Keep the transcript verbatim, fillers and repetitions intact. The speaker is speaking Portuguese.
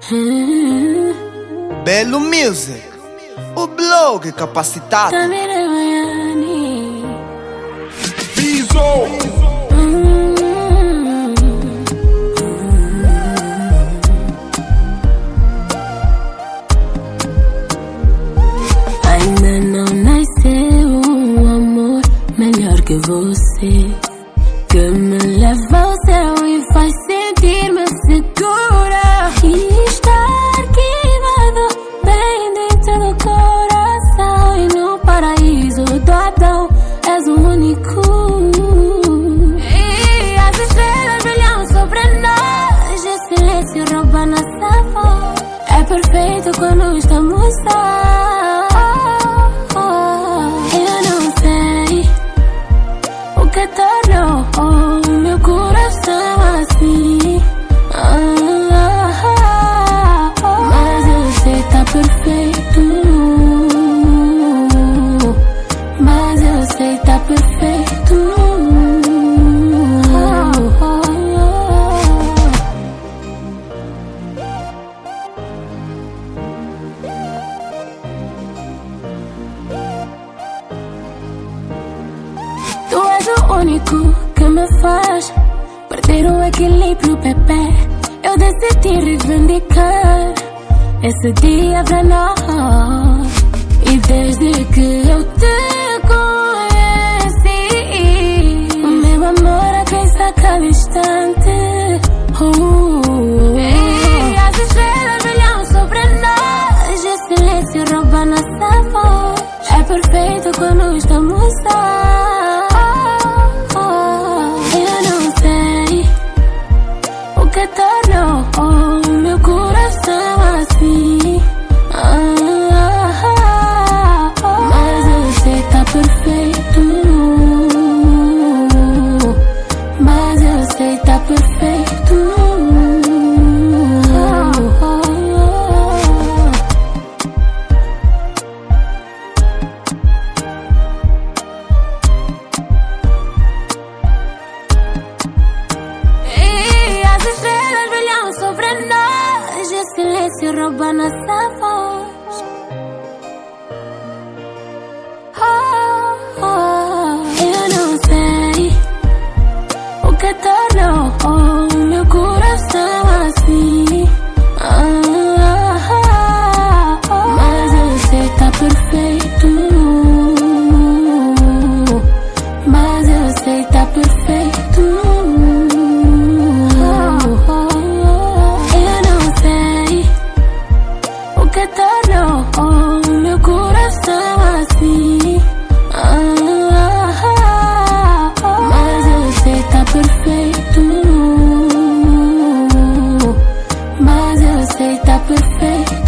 Belo Music, o blog capacitado. Viso. Ainda não nasceu um amor melhor que você, que me leva ao céu e faz sentir-me segura. E está arquivado bem dentro do coração, e no paraíso do Adão és o único. E as estrelas brilham sobre nós, o silêncio rouba nossa voz. É perfeito quando estamos sós. Que tornou o meu coração assim. ah, ah, ah, Mas eu sei tá perfeito. Mas eu sei tá perfeito. ah, ah, Tu és o único que me faz perder o equilíbrio, bebê. Eu decidi reivindicar esse dia pra nós. E desde que eu te conheci, o meu amor aquece a cada instante. uh, uh, uh. E as estrelas brilham sobre nós, o silêncio rouba nossa voz. É perfeito quando estamos sós. Que tornou o meu coração assim. ah, ah, ah, Mas eu sei tá perfeito. Mas eu sei tá perfeito. ah, ah, Silêncio rouba nossa voz. oh, oh, Eu não sei o que tornou o meu coração assim. ah, ah, ah, Mas eu sei tá perfeito. Mas eu sei tá perfeito. Que tornou o meu coração assim. ah, ah, ah, Mas eu sei tá perfeito. Mas eu sei tá perfeito.